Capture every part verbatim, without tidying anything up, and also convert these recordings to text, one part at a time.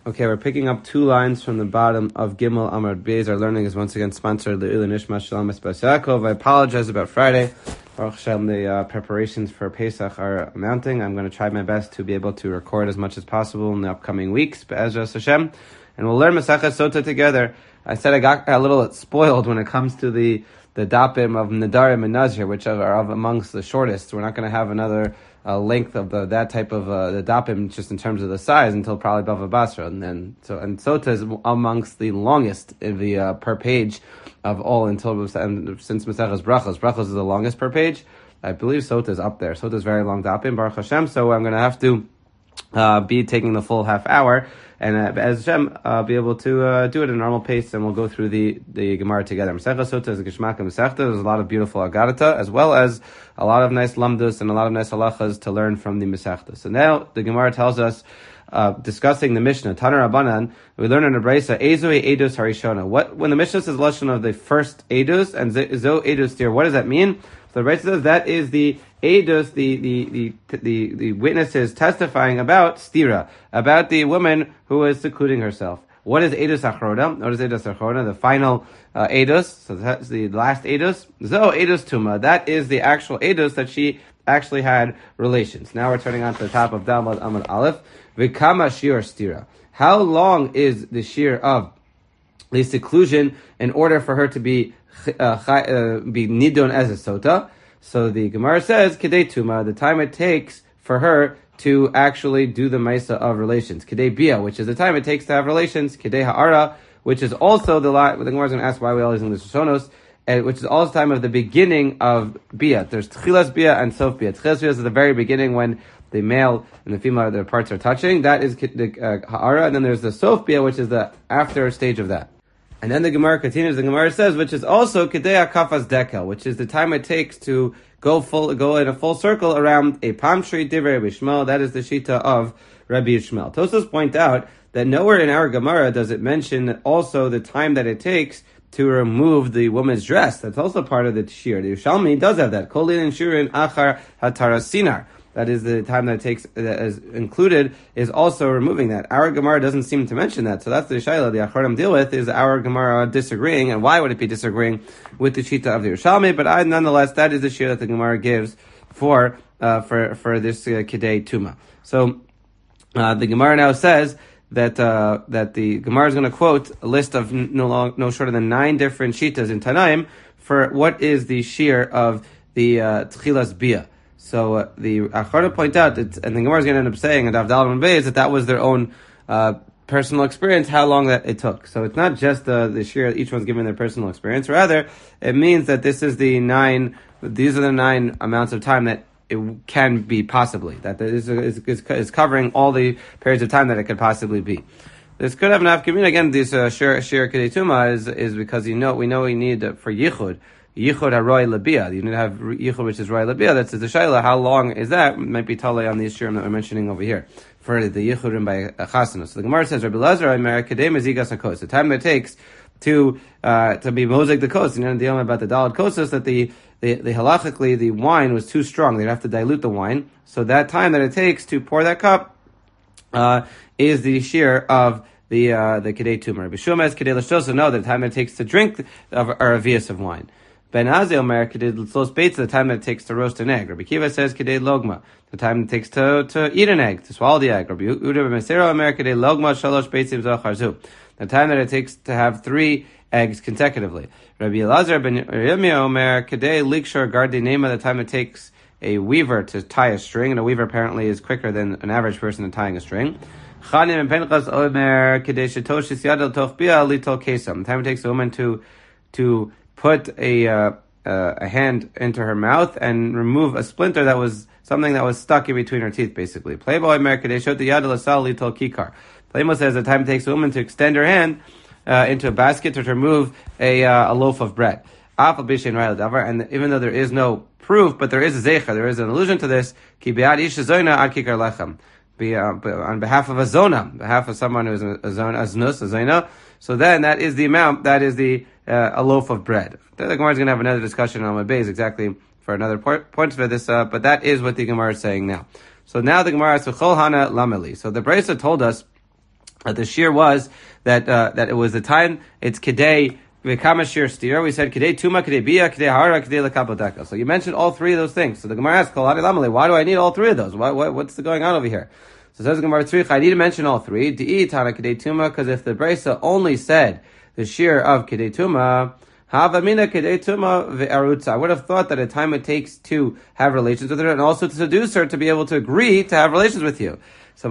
Okay, we're picking up two lines from the bottom of Gimel Amud Beis. Our learning is once again sponsored by Le'ilui Nishmas Shalom Espas Yaakov. I apologize about Friday. Baruch Hashem, the uh, preparations for Pesach are mounting. I'm going to try my best to be able to record as much as possible in the upcoming weeks, Be'ezras Hashem. And we'll learn Masechet Sota together. I said I got a little spoiled when it comes to the, the dapim of Nedarim and Nazir, which are of amongst the shortest. We're not going to have another Uh, length of the, that type of uh, the dapim just in terms of the size until probably Bava Basra, and then so and Sota is amongst the longest in the uh, per page of all until and since Maseches Brachos. Brachos is the longest per page. I believe Sota is up there. Sota is very long dapim, Baruch Hashem. So I'm going to have to uh, be taking the full half hour. And uh, as Hashem, uh, be able to uh, do it at a normal pace, and we'll go through the, the Gemara together. Masechta Sota is a Geshmak and Masechta. There's a lot of beautiful Agarata, as well as a lot of nice Lamdus and a lot of nice Halachas to learn from the Masechta. So now the Gemara tells us, uh, discussing the Mishnah, Taner Rabbanan, we learn in the Brisa, Ezoi Edus Harishona. What, when the Mishnah says Lashon of the first Edus, and Zo Edus Tir, what does that mean? So the Brisa says that is the Edus, the, the, the, the, the witnesses testifying about Stira, about the woman who is secluding herself. What is Edus Achrona? What is Edus Achrona? The final uh, Edus, so that's the last Edus. Zo Edus Tuma, that is the actual Edus that she actually had relations. Now we're turning on to the top of Dalmad Amud Aleph. Vikama Shir Stira. How long is the shear of the seclusion in order for her to be uh, uh, be nidon as a sota? So the Gemara says, Kedei Tuma, the time it takes for her to actually do the Maisa of relations. Kedei Bia, which is the time it takes to have relations. Kedei Ha'ara, which is also the line, the Gemara is going to ask why we are using the Shonos, and which is also the time of the beginning of Bia. There's Tchilas Bia and Sof Bia. Tchilas Bia is at the very beginning when the male and the female, their parts are touching. That is the uh, Ha'ara, and then there's the Sof Bia, which is the after stage of that. And then the Gemara continues, the Gemara says, which is also Kedei Kafas Dekel, which is the time it takes to go full, go in a full circle around a palm tree, Divrei Rabbi Yishmael. That is the Shita of Rabbi Yishmael. Tosfos point out that nowhere in our Gemara does it mention also the time that it takes to remove the woman's dress. That's also part of the Shir. The Yerushalmi does have that. Kol Lilin Shirin Achar Hatarasinar. That is the time that it takes, that is included, is also removing that. Our Gemara doesn't seem to mention that. So that's the Shaila the Achronim deal with, is our Gemara disagreeing, and why would it be disagreeing with the Shita of the Yerushalmi? But I, nonetheless, that is the Shir that the Gemara gives for, uh, for, for this uh, Kedei Tuma. So, uh, the Gemara now says that, uh, that the Gemara is going to quote a list of no long, no shorter than nine different Shitas in Tanaim for what is the Shir of the, uh, Tchilas Bia. So uh, the Achronim point out, that, and the Gemara is going to end up saying at Avdal and Beis that that was their own uh, personal experience, how long that it took. So it's not just uh, the shir, each one's giving their personal experience. Rather, it means that this is the nine, these are the nine amounts of time that it can be possibly, that is, is, is covering all the periods of time that it could possibly be. This could have an afkamin. Again, this uh, shir shir kedei tuma is is because you know we know we need uh, for yichud. Yichud haroy labia. You need to have yichud which is roy labia. That's the shaila. How long is that? It might be tali on the shirim that we're mentioning over here for the yichudim by chasana. So the Gemara says, Rabbi Lazar, Amer kadei mezigas hakos. The time it takes to uh, to be mosaic the kos. You know the about the dalad kosos that the the, the halachically the wine was too strong. They'd have to dilute the wine. So that time that it takes to pour that cup uh, is the shear of the uh, the kedei tumor. B'shuma is kedei l'shosa. No, the time it takes to drink of or a vias of wine. Ben Azil Omer kedei l'tzlos beitza, the time that it takes to roast an egg. Rabbi Kiva says kedei logma, the time it takes to to eat an egg, to swallow the egg. Rabbi Uda ben Mesera Omer kedei logma shalosh beitzim zacharzu, the time that it takes to have three eggs consecutively. Rabbi Elazar ben Yirmiyah Omer kedei likshor gardi nema, the time it takes a weaver to tie a string, and a weaver apparently is quicker than an average person in tying a string. Chanim and Pinchas Omer kedei shetoshis yadel toch bia litol kesam, the time it takes a woman to to put a uh, uh, a hand into her mouth and remove a splinter that was something that was stuck in between her teeth, basically. Playboy America, they showed the yad l'sal litol kikar. Playboy says the time it takes a woman to extend her hand uh, into a basket to remove a uh, a loaf of bread. And even though there is no proof, but there is a zecher, there is an allusion to this. Ki be'ad ish zoyna ad kikar lechem. Be uh, on behalf of a zona, on behalf of someone who is a zona, a znus, a zona. So then that is the amount, that is the uh, a loaf of bread. The Gemara is going to have another discussion on my base exactly for another point, point for this, uh, but that is what the Gemara is saying now. So now the Gemara is Chol Hana Lameli. So the Brisa told us Uh, the shear was that uh, that it was the time, it's Kedei, V'kama shir stira. We said Kedei Tuma, Kedei Bia, Kedei Hara, Kedei Lekapoteka. So you mentioned all three of those things. So the Gemara asks, Kol Hadi Lamale, why do I need all three of those? Why, what, what's going on over here? So it says the Gemara Tzrich, I need to mention all three. Di'i Tana Kedei Tuma, because if the Brisa only said the shear of Kedei Tuma, Havamina Kedei Tuma Ve'arutza. I would have thought that a time it takes to have relations with her and also to seduce her to be able to agree to have relations with you. So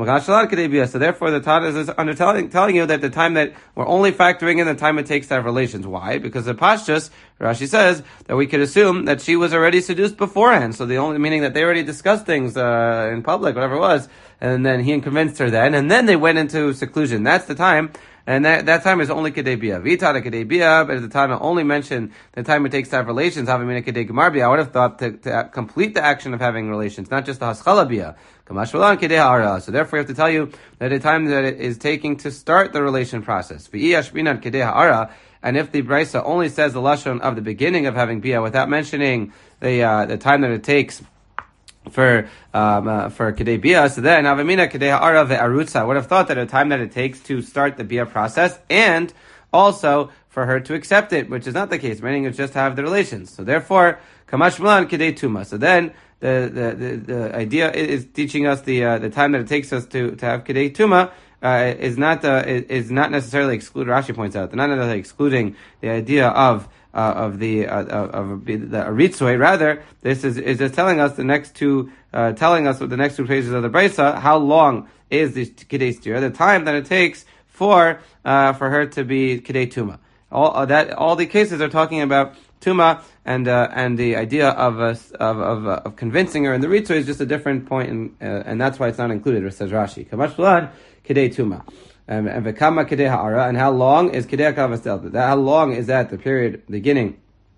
so therefore the Tana is under telling, telling you that the time that we're only factoring in the time it takes to have relations. Why? Because the Pashtus, Rashi says that we could assume that she was already seduced beforehand. So the only meaning that they already discussed things uh, in public, whatever it was, and then he convinced her then, and then they went into seclusion. That's the time. And that, that time is only Kedei Bia. Vita Kedei Bia, but at the time I only mentioned the time it takes to have relations, Havamina Kedei Gemar Bia. I would have thought to, to complete the action of having relations, not just the Haschala Bia. Kamashvalan Kedei Ha'ara. So therefore you have to tell you that the time that it is taking to start the relation process. V'i Ashbinan Kedei Ha'ara. And if the Brisa only says the Lashon of the beginning of having Bia without mentioning the, uh, the time that it takes for um, uh, for Kedei Bia, so then Avamina Kedei Ha'ara ve'arutza. I would have thought that the time that it takes to start the Bia process, and also for her to accept it, which is not the case, meaning it's just to have the relations. So therefore, Kamash Malan Kedei Tuma. So then the the, the, the idea is teaching us the uh, the time that it takes us to, to have Kedei Tuma uh, is not uh, is not necessarily excluded. Rashi points out they're not necessarily excluding the idea of Uh, of the uh, of, of the aritzoi. Rather, this is is just telling us the next two, uh, telling us with the next two pages of the brisa how long is the kedei stira, the time that it takes for uh, for her to be kedei tuma. All uh, that all the cases are talking about tuma, and uh, and the idea of uh, of of, uh, of convincing her in the ritzoi is just a different point, and uh, and that's why it's not included. It says Rashi, kamash blood kedei tuma. Um, and v'kama kedei ha'ara, and how long is kedei kavas delta? How long is that the period beginning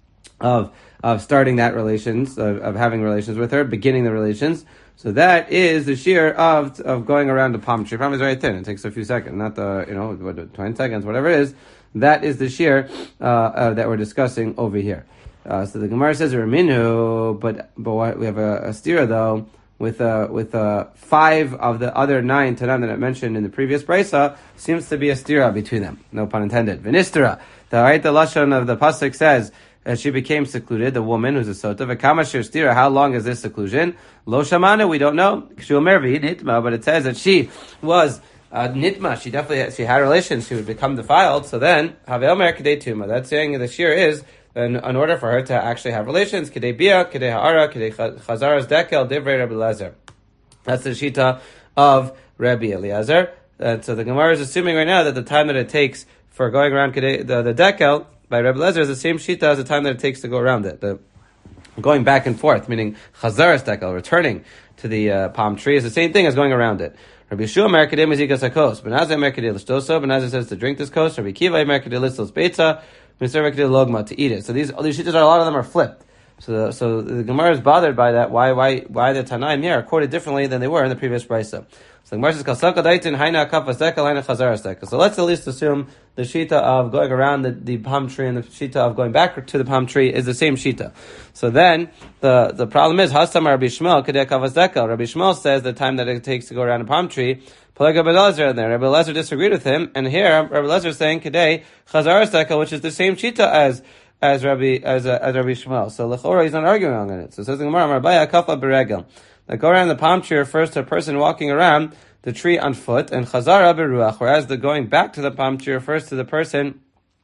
of of starting that relations of, of having relations with her, beginning the relations? So that is the shear of of going around the palm tree. Palm is very thin; it takes a few seconds, not the you know what, twenty seconds, whatever it is. That is the shear uh, uh, that we're discussing over here. Uh, so the Gemara says Raminu, but but we have a, a stira though. With uh, with uh, five of the other nine Tanam that I mentioned in the previous brisa, seems to be a stira between them. No pun intended. Vinistera. The right, the lashon of the pasuk says uh, she became secluded. The woman who's a sota. V'kamashir stira. How long is this seclusion? Lo shamana. We don't know. Kshumervi nitma. But it says that she was uh, nitma. She definitely she had relations. She would become defiled. So then havel mer kedei tuma. That's saying the shear is. In, in order for her to actually have relations, Kedei Bia, Kedei Ha'ara, Kedei Chazaras Dekel, Divrei Rabbi Eliezer. That's the shita of Rabbi Eliezer. And so the Gemara is assuming right now that the time that it takes for going around Kedei, the, the Dekel by Rabbi Eliezer is the same shita as the time that it takes to go around it. The going back and forth, meaning Chazaras Dekel, returning to the uh, palm tree, is the same thing as going around it. Rabbi Yeshua Mer Kedei Mezikas HaKos, Benazai Mer Kedei L'shtoso, Benazai says to drink this kos, Rabbi Kiva Mer Kedei L'stos Beitza, Logma to eat it. So these these shittas are a lot of them are flipped. So the, so the Gemara is bothered by that. Why why why the Tanaim here are quoted differently than they were in the previous brisa. So the Gemara says Kasaka Daitin Haina Kafas Dekel Haina Chazaras Dekel. So let's at least assume the shita of going around the, the palm tree and the shita of going back to the palm tree is the same shita. So then the the problem is Hastam Rabbi Shmuel Kedei Kafas Dekel. Rabbi Shmuel says the time that it takes to go around a palm tree. Rabbi Eliezer in there. Rabbi Eliezer disagreed with him, and here Rabbi Eliezer is saying Kedei Chazaras Dekel, which is the same shita as as Rabbi as uh, as Rabbi Shmuel. So Lechora he's not arguing on it. So it says in Gemara, Rabbi Akafa Beregel. That go around the palm tree refers to a person walking around the tree on foot, and Chazara Beruach, whereas the going back to the palm tree refers to the person.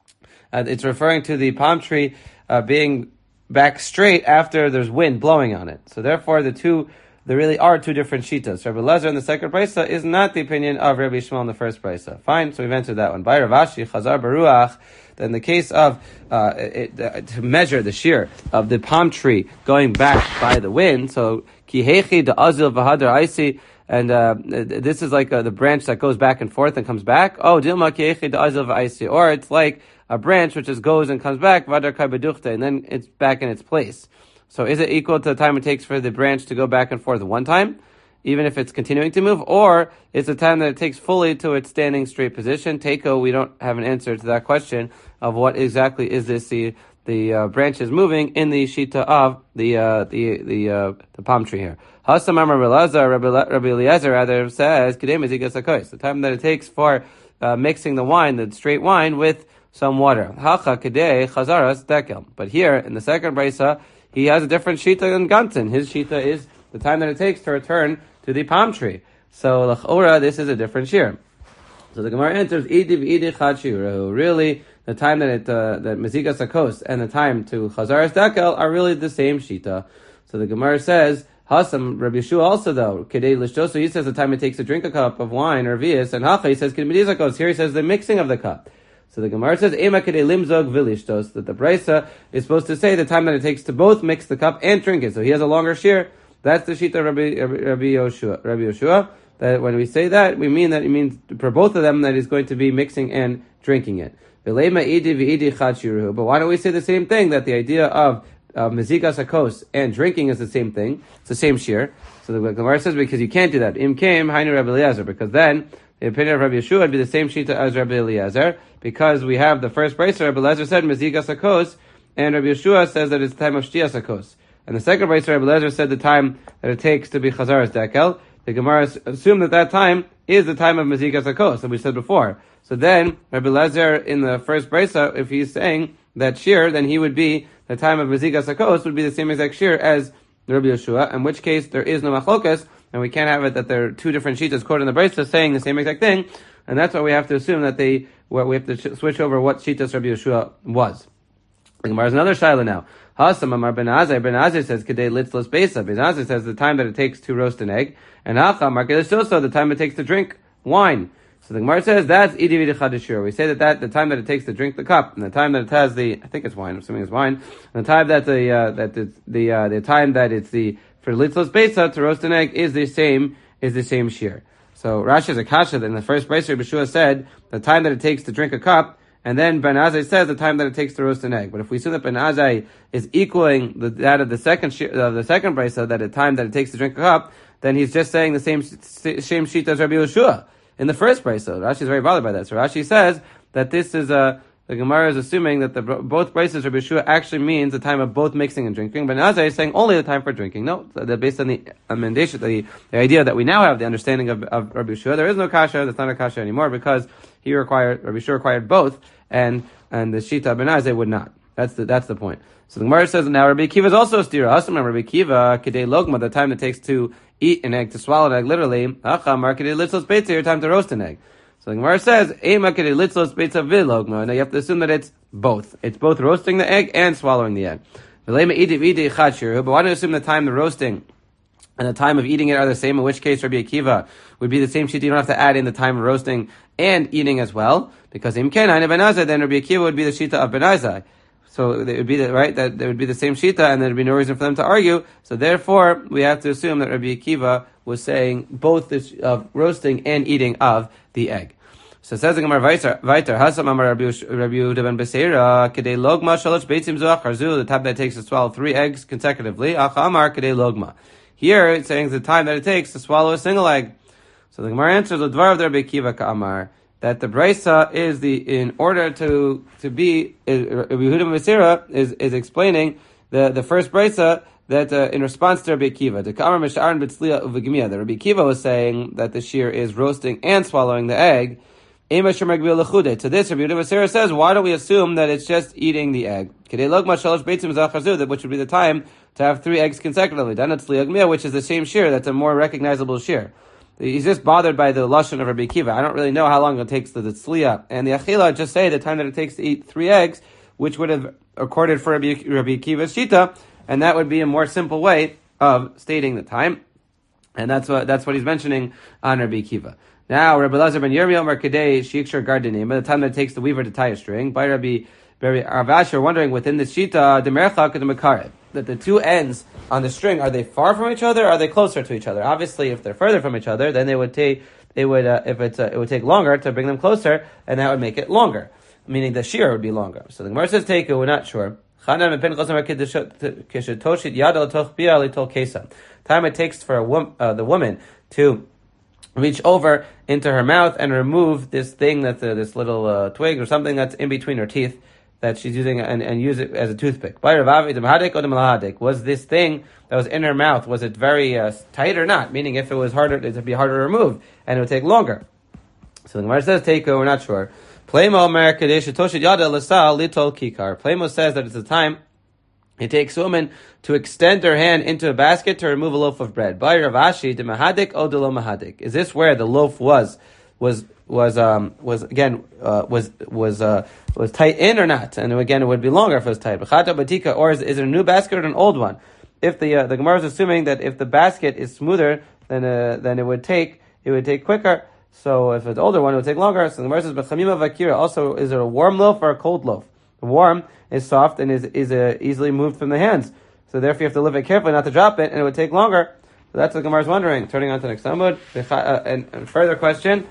Uh, it's referring to the palm tree uh, being back straight after there's wind blowing on it. So therefore, the two. There really are two different shitas. Rabbi Eliezer in the second brisa is not the opinion of Rabbi Shmuel in the first brisa. Fine, so we've answered that one. By Rav Ashi, Chazar Baruach, then the case of uh, it, uh, to measure the shear of the palm tree going back by the wind. So Kihechi the Azil Vahadar Aisi, and uh, this is like uh, the branch that goes back and forth and comes back. Oh, Dilma Kihechi the Azil Vaisi, or it's like a branch which just goes and comes back Vadar Kai Beduchte, and then it's back in its place. So is it equal to the time it takes for the branch to go back and forth one time, even if it's continuing to move, or is the time that it takes fully to its standing straight position? Teiko, we don't have an answer to that question of what exactly is this the the uh, branches moving in the shita of the uh, the the uh, the palm tree here. Hasam Amar Rabbi Eliezer rather says the time that it takes for uh, mixing the wine, the straight wine, with some water. Hacha kedei chazaras dekel. But here in the second brisa, he has a different shita than Gantin. His shita is the time that it takes to return to the palm tree. So l'chora, this is a different shear. So the Gemara enters idiv idi chad. Really, the time that it uh, that mezigas hakos and the time to chazaras dekel are really the same shita. So the Gemara says Hasam Rabbi Yeshua also though kedei lishtoso. He says the time it takes to drink a cup of wine or vias, and hacha he says kedei medizas hakos. Here he says the mixing of the cup. So the Gemara says ema kedei limzog vilishtos, that the brisa is supposed to say the time that it takes to both mix the cup and drink it. So he has a longer shear. That's the shita of Rabbi Rabbi Yoshua. Rabbi Yoshua. That when we say that, we mean that it means for both of them that he's going to be mixing and drinking it. But why don't we say the same thing, that the idea of uh, mezigas hakos and drinking is the same thing? It's the same shear. So the Gemara says because you can't do that. Im came hainu Rabbi Eliezer, because then the opinion of Rabbi Yeshua would be the same shita as Rabbi Eliezer, because we have the first brisa. Rabbi Eliezer said mezigas hakos, and Rabbi Yeshua says that it's the time of shtias hakos. And the second brisa, Rabbi Eliezer said the time that it takes to be chazaras dekel. The Gemara assumed that that time is the time of mezigas hakos, that we said before. So then, Rabbi Eliezer in the first brisa, if he's saying that shear, then he would be, the time of mezigas hakos would be the same exact shear as Rabbi Yeshua, in which case there is no machlokas, and we can't have it that there are two different shitas quoted in the brisa saying the same exact thing, and that's why we have to assume that they, well, we have to switch over what shitas Rabbi Yeshua was. The Gemara has another shaila now. Hasam Amar Ben Azai. Ben Azai says kedei litzlos beisa. Ben Azai says the time that it takes to roast an egg, and Hacha Amar kedei soso, the time it takes to drink wine. So the Gemara says that's idiv chadashir. We say that that the time that it takes to drink the cup, and the time that it has the, I think it's wine, I'm assuming it's wine, and the time that the uh, that the the, uh, the time that it's the for litzlos beisa to roast an egg is the same is the same shear. So Rashi has a kasha that in the first brisa Rabbi Yeshua said the time that it takes to drink a cup. And then Ben Azai says the time that it takes to roast an egg. But if we assume that Ben Azai is equaling the, that of the second of the second brisa, that the time that it takes to drink a cup, then he's just saying the same same sheet as Rabbi Yeshua in the first brisa. Rashi is very bothered by that. So Rashi says that this is a the Gemara is assuming that the both brises Rabbi Yeshua actually means the time of both mixing and drinking. Ben Azai is saying only the time for drinking. No, that based on the amendation, the, the idea that we now have the understanding of, of Rabbi Yeshua, there is no kasha. That's not a kasha anymore because he required Rabbi Yeshua required both, and and the shita Ben Azai would not. That's the that's the point. So the Gemara says now Rabbi Akiva is also a stira. Also, Rabbi Akiva kedei logma, the time it takes to eat an egg, to swallow an egg, literally. Acha mar kedei litzos beitza, your time to roast an egg. So the Gemara says ema kedei litzos beitza v'logma. Now you have to assume that it's both. It's both roasting the egg and swallowing the egg. But why don't you assume the time the roasting and the time of eating it are the same, in which case Rabbi Akiva would be the same sheet. You don't have to add in the time of roasting and eating as well, because im ken hainu Ben Azai, then Rabbi Akiva would be the shita of Ben Azai. So it would be the, right, that there would be the same shita, and there would be no reason for them to argue. So therefore, we have to assume that Rabbi Akiva was saying both this of roasting and eating of the egg. So it says the Gemara Vayter, Hasam Amar Rabbi Yehuda ben Beseira, Kedei Logma Shalosh Beitzim Zuach Harzu, the time that it takes to swallow three eggs consecutively, Acha Amar Kedei Logma. Here it's saying the time that it takes to swallow a single egg. So the Gemara answers the Dvar of the Rabbi Akiva Ka'amar, that the brisa is the, in order to, to be, Rabbi Yehuda ben Beseira is, is explaining the, the first brisa that, uh, in response to Rabbi Akiva, the Ka'amar Mish'aran B'tzliya Uv'Gemiyah, that Rabbi Akiva was saying that the shear is roasting and swallowing the egg. To this, Rabbi Yehuda ben Beseira says, why don't we assume that it's just eating the egg? That which would be the time to have three eggs consecutively. Which is the same shear, that's a more recognizable shear. He's just bothered by the lashon of Rabbi Akiva. I don't really know how long it takes to the tzliya. And the achila just say the time that it takes to eat three eggs, which would have accorded for Rabbi, Rabbi Akiva's shita, and that would be a more simple way of stating the time. And that's what that's what he's mentioning on Rabbi Akiva. Now, Rabbi Elazar ben Yirmiyah Amar Kedei Shikshar Gardenim, by the time that it takes the weaver to tie a string, by Rabbi Rabbi Avash are wondering within the shita the merchak and the makarev, that the two ends on the string, are they far from each other, or are they closer to each other? Obviously, if they're further from each other, then they would take, they would, uh, if it's, uh, it would take longer to bring them closer, and that would make it longer, meaning the shear would be longer. So the Gemara says, take it, we're not sure. Time it takes for a wom- uh, the woman to reach over into her mouth and remove this thing that's uh, this little uh, twig or something that's in between her teeth. that she's using and, and use it as a toothpick. Was this thing that was in her mouth, was it very uh, tight or not? Meaning if it was harder, it would be harder to remove and it would take longer. So the Gemara says, Teiko, we're not sure. Plemo says that it's a time it takes a woman to extend her hand into a basket to remove a loaf of bread. Is this where the loaf was, was, was, um, was again, uh, was, was, uh, was tight in or not? And again, it would be longer if it was tight. Or is, is it a new basket or an old one? If the, uh, the Gemara is assuming that if the basket is smoother, then, uh, then it would take, it would take quicker. So if it's an older one, it would take longer. So the Gemara says, "B'chamima v'akira." Also, is it a warm loaf or a cold loaf? The warm is soft and is is uh, easily moved from the hands. So therefore, you have to lift it carefully not to drop it, and it would take longer. So that's what the Gemara is wondering. Turning on to the next Amud. Uh, and, and further question: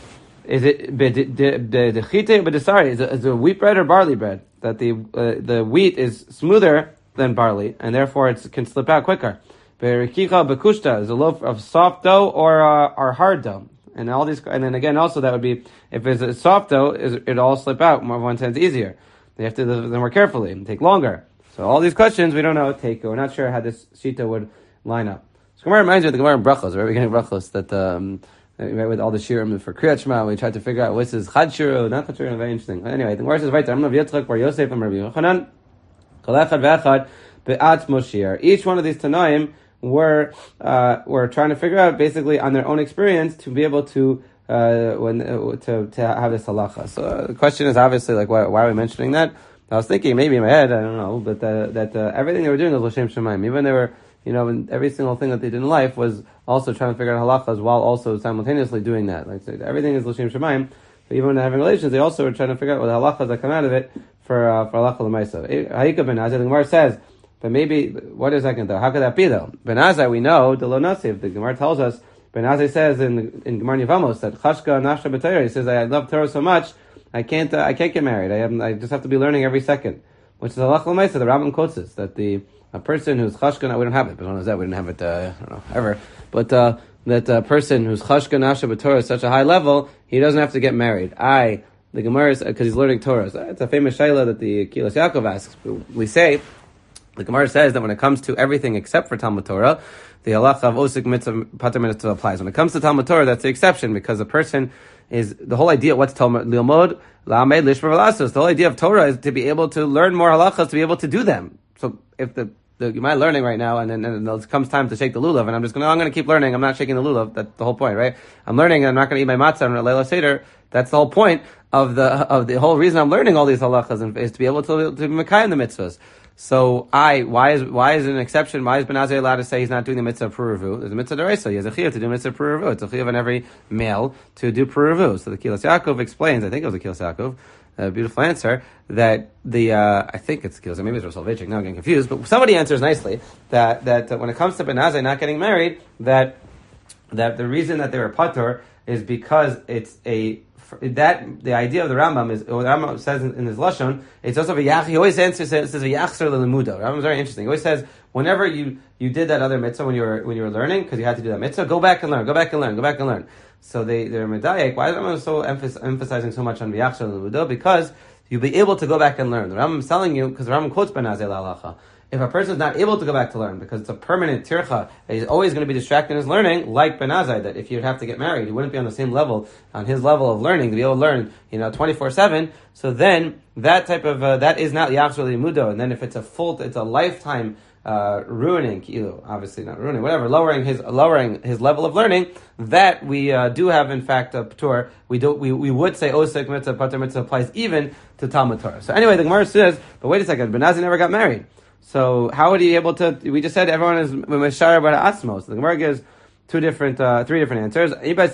Is it b'dechite b'desari? Is it is it wheat bread or barley bread? That the uh, the wheat is smoother than barley, and therefore it can slip out quicker. B'rikicha b'kushta is a loaf of soft dough or uh, or hard dough. And all these, and then again, also that would be if it's a soft dough, it all slip out. More one sense easier. They have to do them more carefully and take longer. So all these questions we don't know. Take we're not sure how this shita would line up. So Gemara reminds me of the Gemara in Brachos, right? We're getting Brachos that um, right, with all the shirim for Kriyat Shema, we tried to figure out what's is Chad Shiru, not Chad Shiru. Very interesting. But anyway, the Gemara says right. I'm Rav Yitzchak bar Yosef and Rabbi Yochanan. Kol echad ve'echad be'at Moshiach. Each one of these Tanaim were uh, were trying to figure out basically on their own experience to be able to uh, when uh, to to have this halacha. So uh, the question is obviously like why, why are we mentioning that? I was thinking maybe in my head I don't know, but uh, that uh, everything they were doing was l'shem shemaim. Even they were you know every single thing that they did in life was also trying to figure out halachas while also simultaneously doing that. Like so everything is l'shem shemaim. But even when they're having relations, they also were trying to figure out what the halachas that come out of it for uh, for halacha l'maisa. Ha'ika ben Azai, the Gemara says. But maybe, what is that going to do? How could that be though? Ben Azai, we know, the lo nasiv, the Gemara tells us, Ben Azai says in, in Gemara Yevamos that Chashka Nafsha B'Torah, he says, I love Torah so much, I can't, uh, I can't get married. I have, I just have to be learning every second. Which is halach l'maisa, the Rambam quotes this, that the, a person who's Chashka, we don't have it, but when was that? We didn't have it, uh, I don't know, ever. But, uh, that a person who's Chashka Nafsha B'Torah is such a high level, he doesn't have to get married. I, the Gemara is, because he's learning Torah. So it's a famous shayla that the Kilas Yaakov asks. We say, the Gemara says that when it comes to everything except for Talmud Torah, the halacha of osik mitzvah pater mitzvah applies. When it comes to Talmud Torah, that's the exception because the person is the whole idea. What's Talmud lilmod la'amed lishma v'lasos? The whole idea of Torah is to be able to learn more halachas to be able to do them. So if the the you might learning right now, and then and it comes time to shake the lulav, and I'm just going, to, I'm going to keep learning. I'm not shaking the lulav. That's the whole point, right? I'm learning, and I'm not going to eat my matzah on Leila Seder. That's the whole point of the of the whole reason I'm learning all these halachas is to be able to to be mekayim the mitzvahs. So I, why is, why is it an exception? Why is Ben Azai allowed to say he's not doing the mitzvah of Puravu? There's a mitzvah d'oraisa. He has a chiyuv to do mitzvah Puravu. It's a chiyuv on every male to do Puravu. So the Kilas Yaakov explains, I think it was the Kilas Yaakov, a beautiful answer, that the, uh, I think it's Kilas, maybe it's Rav Soloveitchik, now I'm getting confused, but somebody answers nicely that, that uh, when it comes to Ben Azai not getting married, that, that the reason that they were patur is because it's a, that the idea of the Rambam is, what the Rambam says in, in his lashon, it's also v'yach. He always answers, says v'yachzer l'lemudo. Rambam is very interesting. He always says whenever you, you did that other mitzvah when you were when you were learning because you had to do that mitzvah, go back and learn, go back and learn, go back and learn. So they they're medayek. Why is the Rambam so emphasis, emphasizing so much on v'yachzer l'lemudo? Because you'll be able to go back and learn. The Rambam is telling you because the Rambam quotes Ben Azai la'alacha. If a person is not able to go back to learn because it's a permanent tircha, he's always going to be distracted in his learning, like Ben Azai, that if you'd have to get married, he wouldn't be on the same level, on his level of learning, to be able to learn, you know, twenty-four seven. So then, that type of, uh, that is not Yachzor Limudo. And then if it's a full, it's a lifetime, uh, ruining, you know, obviously not ruining, whatever, lowering his, lowering his level of learning, that we, uh, do have, in fact, a Torah. We do, we, we would say Osek Mitzvah, Pater Mitzvah applies even to Talmud Torah. So anyway, the Gemara says, but wait a second, Ben Azai never got married. So how would he be able to? We just said everyone is meshar bar asmos. So the Gemara gives two different, uh, three different answers.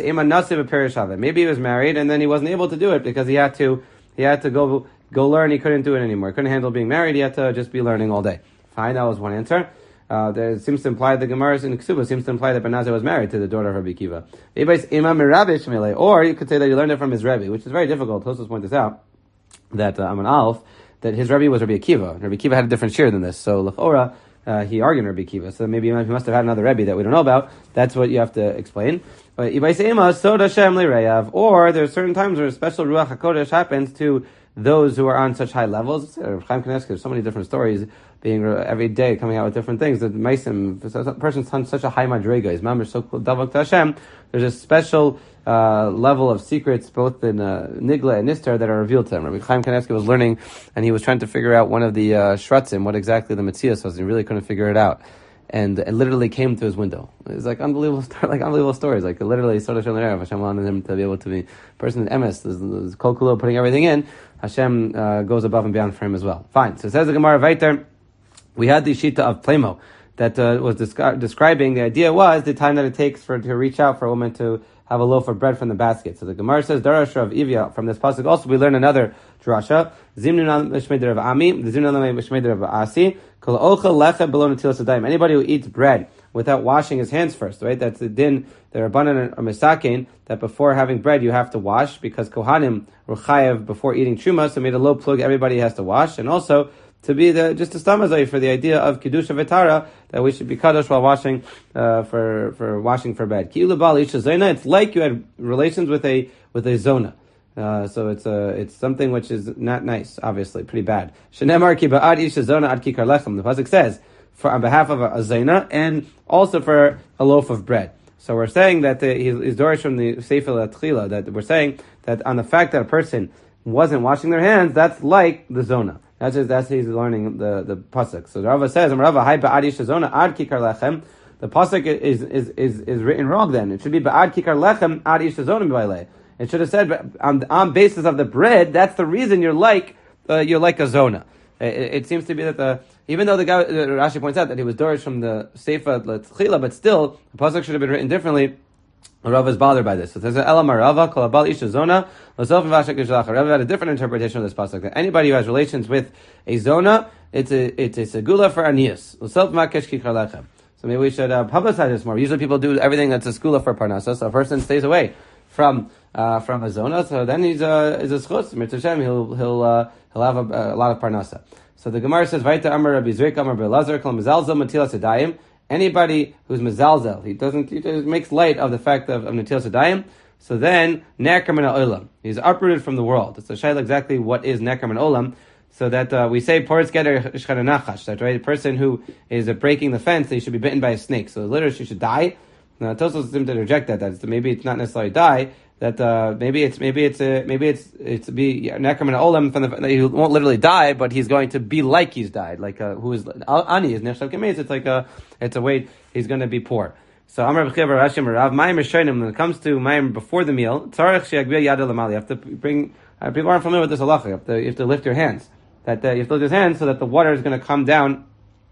Maybe he was married and then he wasn't able to do it because he had to, he had to go go learn. He couldn't do it anymore. He couldn't handle being married. He had to just be learning all day. Fine, that was one answer. Uh, there seems to imply the Gemara in Ksuba seems to imply that Ben Azai was married to the daughter of Rabbi Kiva. Or you could say that he learned it from his Rebbe, which is very difficult. Tosfos point this out that uh, Aman Alf. That his Rebbe was Rabbi Akiva. Rabbi Akiva had a different shir than this. So, l'chora, uh, he argued Rabbi Akiva. So maybe he must have had another Rebbe that we don't know about. That's what you have to explain. Or there are certain times where a special Ruach HaKodesh happens to those who are on such high levels. Chaim Kanievsky, there's so many different stories being every day coming out with different things. That Meisim, a person's on such a high madrega, his mom is so davak to Hashem. There's a special uh, level of secrets both in uh, Nigla and Nistar that are revealed to him. Rabbi Chaim Kanievsky was learning, and he was trying to figure out one of the uh, shratzim, what exactly the Metzias was. He really couldn't figure it out. And it literally came to his window. It's like unbelievable, like unbelievable stories. Like literally, Soda Shem L'Erev, Hashem wanted him to be able to be a person in M S, this Kol Kulo, putting everything in. Hashem uh, goes above and beyond for him as well. Fine. So it says the Gemara Vayter, we had the Shita of Plemo that uh, was descri- describing. The idea was the time that it takes for to reach out for a woman to have a loaf of bread from the basket. So the Gemara says, Darasha of Ivya, from this pasuk also we learn another drasha. Zimnun Mishmeder of Ami, the Zimnun Mishmeder of Asi, Kol Ochel Lecha Below Netilas Yadayim. Anybody who eats bread without washing his hands first, right? That's the din, the Rabbanan or Misakein, that before having bread you have to wash, because Kohanim were chayav before eating Truma, so made a low plug, everybody has to wash, and also to be the just a stamazai for the idea of kedusha v'tara, that we should be kadosh while washing uh, for for washing for bed. Ki'ulu bal isha zona. It's like you had relations with a with a zona. Uh, so it's a it's something which is not nice, obviously pretty bad. Shenemar ki ba'ad isha zona ad kikar lechem. The pasuk says for on behalf of a, a zona and also for a loaf of bread. So we're saying that the, he's dorish from the Sefer Latchila, that we're saying that on the fact that a person wasn't washing their hands, that's like the zona. That's just, that's he's learning the, the pasuk. So the Rava says, "Rava hai ba'ad yishazona ad kikar lechem." The pasuk is is is is written wrong. Then it should be ba'ad kikar lechem ad yishazona b'ayle. It should have said on on basis of the bread. That's the reason you're like uh, you're like a zona. It, it seems to be that the even though the guy uh, Rashi points out that he was dorish from the Sefer L'Tchila, but still the pasuk should have been written differently. Rav is bothered by this. So there's an Elam Rava, Kol Abal Isha Zona, L'Sof Vashak Yishlach. Rav had a different interpretation of this pasuk. That anybody who has relations with a zona, it's a it's a segula for anias. L'Sof Makesh Kikar Lechem. So maybe we should uh, publicize this more. Usually people do everything that's a segula for parnasa. So a person stays away from uh, from a zona. So then he's a is a schutz. Mitzvah Shem. He'll he'll uh, he'll have a, a lot of parnasa. So the Gemara says, Vayta Amar Rabbi Zrik Amar Belazar Kol Mizalzel Matilas Yadayim. Anybody who's mezalzel, he doesn't, he makes light of the fact of, of Netilas Yadayim, so then, Ne'er min ha'olam. He's uprooted from the world. It's a shayla exactly what is Ne'er min ha'olam, so that uh, we say, Poritz Geder Shchana Nachash, that right, a person who is uh, breaking the fence, he should be bitten by a snake. So literally, she should die. Now, Tosos seem to reject that, that maybe it's not necessarily die, that uh, maybe it's maybe it's uh, maybe it's it's be Ne'er min ha'olam from the he won't literally die, but he's going to be like he's died, like uh, who is ani is Nechshav Kemeis. It's like a it's a way he's going to be poor. So Amar B'chiv Rashim Rav Mayim Rishonim, when it comes to Mayim before the meal, Tzarech She'agbil Yad Lamali. You have to bring uh, people aren't familiar with this halacha. You have to you have to lift your hands. That uh, you have to lift your hands so that the water is going to come down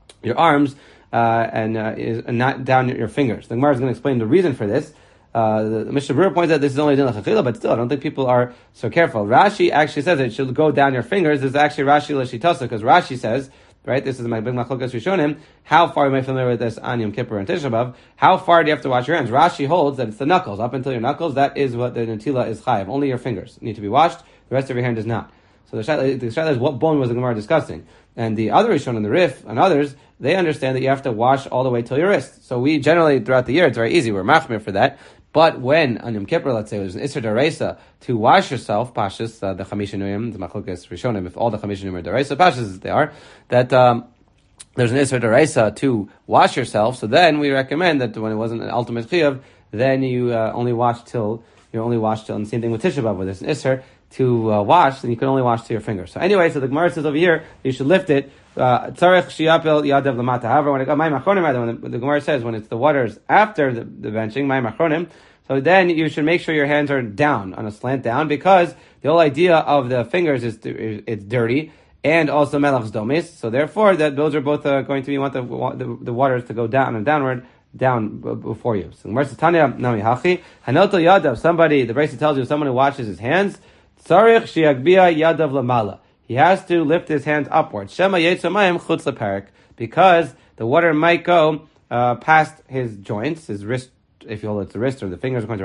your arms uh, and uh, is and not down your fingers. The Gemara is going to explain the reason for this. Uh, the, the Mishnah Berurah points out this is only din l'chachila, but still, I don't think people are so careful. Rashi actually says it should go down your fingers. This is actually Rashi l'shitasa, because Rashi says, right, this is my big machlokas rishonim, how far am I familiar with this on Yom Kippur and Tisha B'Av? How far do you have to wash your hands? Rashi holds that it's the knuckles, up until your knuckles, that is what the netila is chayav. Only your fingers need to be washed, the rest of your hand does not. So the shayla, the shayla is what bone was the Gemara discussing. And the other Rishon and the Rif and others, they understand that you have to wash all the way till your wrist. So we generally, throughout the year, it's very easy, we're machmir for that. But when on Yom Kippur, let's say, there's an Isser Daraisa to wash yourself, Pashas, uh, the Chamish Nuyim, the Machlokas Rishonim, if all the Chamish Nuyim are Daraisa, Pashas as they are, that um, there's an Isser Daraisa to wash yourself, so then we recommend that when it wasn't an ultimate Chiyav, then you uh, only wash till, you only wash till, and the same thing with Tisha B'Av, where there's an Isser to uh, wash, then you can only wash to your fingers. So anyway, so the Gemara says over here, you should lift it, Tzarech Shiapel Yadev Lamata. However, when it, Mayim Achronim, when the, the Gemara says, when it's the waters after the, the benching, Mayim Achronim, so then you should make sure your hands are down, on a slant down, because the whole idea of the fingers is it's dirty, and also melach's domis. So therefore, that those are both uh, going to be, you want the, the the waters to go down and downward, down b- before you. So Gemara says, Tanya Nami Hachi, Hanotel Yadav, somebody, the bracelet tells you, someone who washes his hands, Tzarech Shiagbia Yadav Lamala. He has to lift his hands upwards. Shema Yetzamayim Chutz Leparik, because the water might go uh, past his joints, his wrist, if you hold it to the wrist or the fingers, according to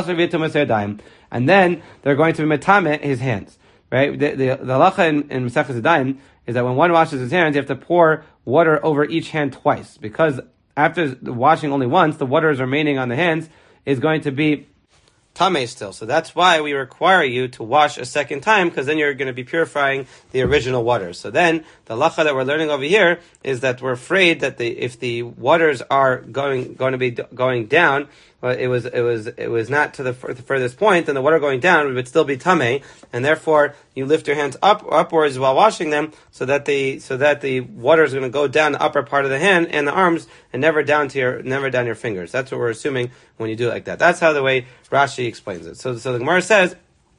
Rashi, and then they're going to be metame his hands. Right? The, the, the halacha in, in Masechus Yadayim is that when one washes his hands, you have to pour water over each hand twice, because after washing only once, the water is remaining on the hands is going to be tamei still. So that's why we require you to wash a second time, because then you're going to be purifying the original waters. So then the halacha that we're learning over here is that we're afraid that the if the waters are going going to be d- going down, but it was it was it was not to the, f- the furthest point, then the water going down would still be tamei, and therefore you lift your hands up upwards while washing them, so that the so that the water is going to go down the upper part of the hand and the arms, and never down to your never down your fingers. That's what we're assuming when you do it like that. That's how the way Rashi explains it. So so the Gemara says.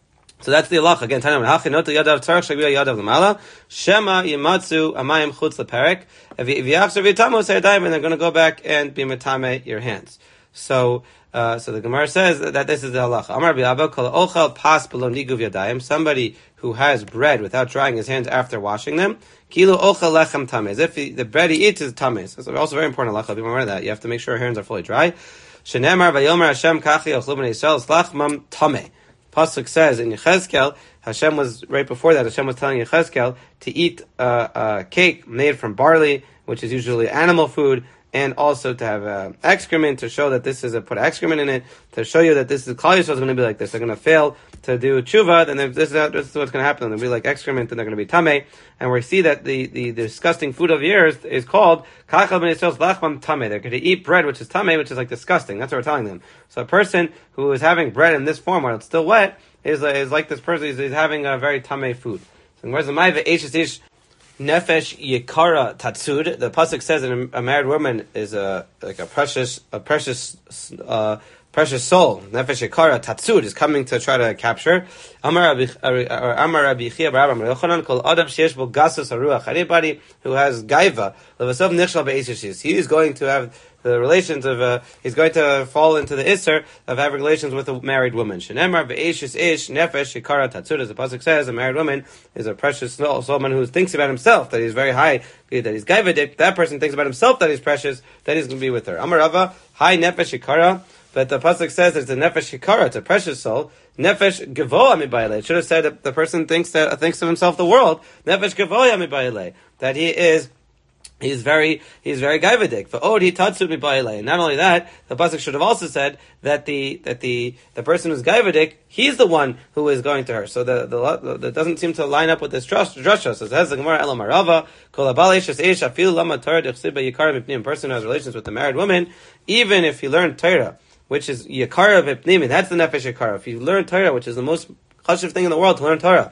So that's the halacha. Again, Tanam hachinot yadav tzarach shagvia yadav lemala shema yimatzu amayim chutz leperek if yachzer v'yitamo sayadayim, and they're going to go back and be metame your hands. So, uh, so the Gemara says that, that this is the halacha. Amar b'Abba kol ochel pas below niguv yadayim. Somebody who has bread without drying his hands after washing them, kilo ochel lechem tameh, as if he, the bread he eats is tameh. So it's also very important halacha. Be aware of that. You have to make sure your hands are fully dry. Shenemar vayomer Hashem kachi ochlu b'nei Yisrael slachmam tameh. Pasuk says in Yechezkel, Hashem was, right before that, Hashem was telling Yechezkel to eat uh, a cake made from barley, which is usually animal food, and also to have uh, excrement to show that this is a, put excrement in it, to show you that this is, Klal Yisrael is going to be like this. They're going to fail to do tshuva, then this is, this is what's going to happen. They'll be like excrement, and they're going to be tameh. And we see that the, the, the disgusting food of yours is called kachal ben Yisrael's lachmam tameh. They're going to eat bread, which is tameh, which is like disgusting. That's what we're telling them. So a person who is having bread in this form, while it's still wet, is, uh, is like this person, is, is having a very tameh food. So where's the ma'iveh eshes nefesh yikara tatsud? The pasuk says that a married woman is a like a precious a precious uh, precious soul. Nefesh yikara tatsud is coming to try to capture. Amar Rabbi Amar Rabbi Chia bar Rabbi Yochanan kol adam sheyesh bo gasus haruach. Anybody who has gaiva levasav nichshal be'eshes, he is going to have the relations of uh, he's going to fall into the isser of having relations with a married woman. Shenemar be'eshes ish nefesh yikara tatsud, as the pasuk says, a married woman is a precious soul, someone who thinks about himself that he's very high, that he's gaivadik. That person thinks about himself that he's precious, that he's going to be with her. Amar Rava, high nefesh yikara, but the pasuk says it's a nefesh yikara, it's a precious soul. Nefesh gevoa mibayile. It should have said that the person thinks that thinks of himself the world. Nefesh gevoa mibayile, that he is. He's very, he's very gaivadik. For odi tatsu mibayile. And not only that, the pasuk should have also said that the that the the person who's gaivadik, he's the one who is going to her. So the the that doesn't seem to line up with this drasha. So it says the Gemara Elam Arava kol abalishes ish afil lama Torah dechsiba yikar mipnim. Person who has relations with the married woman, even if he learned Torah, which is yikar mipnim, that's the nefesh yikar. If you learn Torah, which is the most chashuv thing in the world, to learn Torah,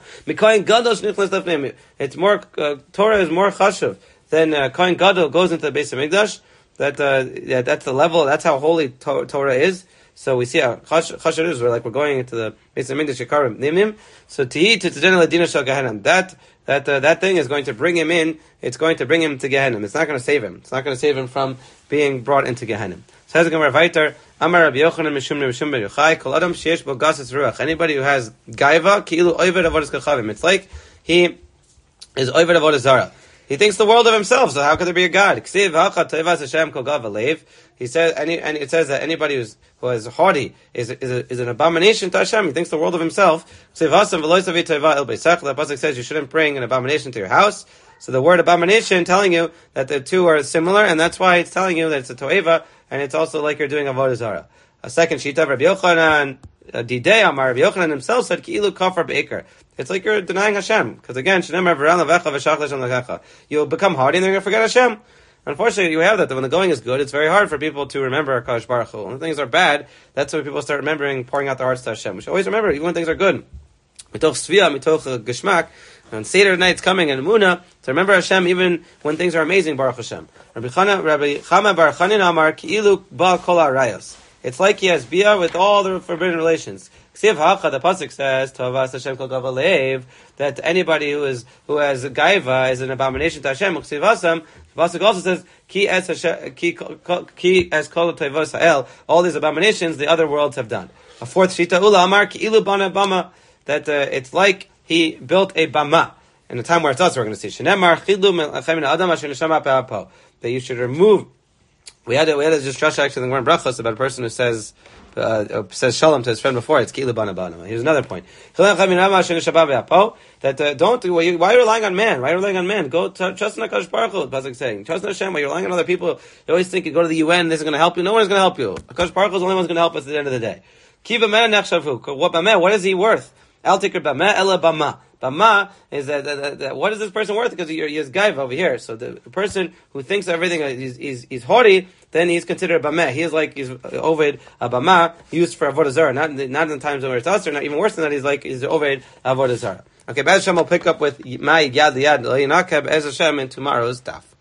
it's more uh, Torah is more chashuv. Then uh, Kohen Gadol goes into the Beis Hamikdash. That uh, yeah, that's the level. That's how holy to- Torah is. So we see how chashuv is. We're like we're going into the Beis Hamikdash Yikarim Nimim. So Tihi Titzadena Ladina Shel Gehenna. That that uh, that thing is going to bring him in. It's going to bring him to Gehenna. It's not going to save him. It's not going to save him from being brought into Gehenna. Says the Gemara Vayter. Amar Rabbi Yochanan Mishum Mishum Ben Yochai Kol Adam Sheyesh Bo Gasus Ruach. Anybody who has gaiva ki'ilu oived avodas kachavim. It's like he is oived avodas zara. He thinks the world of himself, so how could there be a God? He says, any, and it says that anybody who's, who is haughty is, is, a, is an abomination to Hashem. He thinks the world of himself. The pasuk says you shouldn't bring an abomination to your house. So the word abomination telling you that the two are similar, and that's why it's telling you that it's a toeva, and it's also like you're doing avodah zarah. A second shita of Rabbi Yochanan, Didei Amar, Rabbi Yochanan himself said, Ki'ilu kafar be'ikar. It's like you're denying Hashem. Because again, you'll become haughty and then you're going to forget Hashem. Unfortunately, you have that. When the going is good, it's very hard for people to remember HaKadosh Baruch Hu. When things are bad, that's when people start remembering, pouring out their hearts to Hashem. We should always remember, even when things are good. Mitoch Svia, Mitoch Geshmak, on Seder night's coming and Emunah, to remember Hashem even when things are amazing, Baruch Hashem. Rabbi Chama Bar Chanin Amar, Ki'ilu Ba Kol HaRayos. It's like he has bia with all the forbidden relations. The pasuk says, that anybody who is who has gaiva is an abomination to Hashem. The pasuk also says, ki as kol tevos ha'el. All these abominations the other worlds have done. A fourth shita ula amar ki ilu bana bama, that uh, it's like he built a bama. In the time where it's us, we're going to see shenemar chilu melachem adam asher neshama pe'apo, that you should remove We had a, we had a discussion actually in the Gemara Brachos about a person who says uh, says shalom to his friend before it's ki'ila bana bana. Here's another point. That uh, don't why, you, why are you relying on man? Why are you relying on man? Go to, trust in Hakadosh Baruch Hu. Pasuk saying trust in Hashem. Why you're relying on other people? You always think you go to the U N. This is going to help you. No one is going to help you. Hakadosh Baruch Hu is the only one who's going to help us at the end of the day. Kiva man nechshavu. What bama? What is he worth? Al tikr bama ela bama. Bama is that, that, that, that what is this person worth? Because he is gaiva over here. So the person who thinks everything is is, is haughty, then he's considered a bama. He is like he's oved a bama used for avodah zarah. Not not in the times where it's usher. Not even worse than that. He's like he's oved avodah zarah. Okay, Bez Hashem will pick up with my yad yad lo yinakab ez Hashem in tomorrow's daf.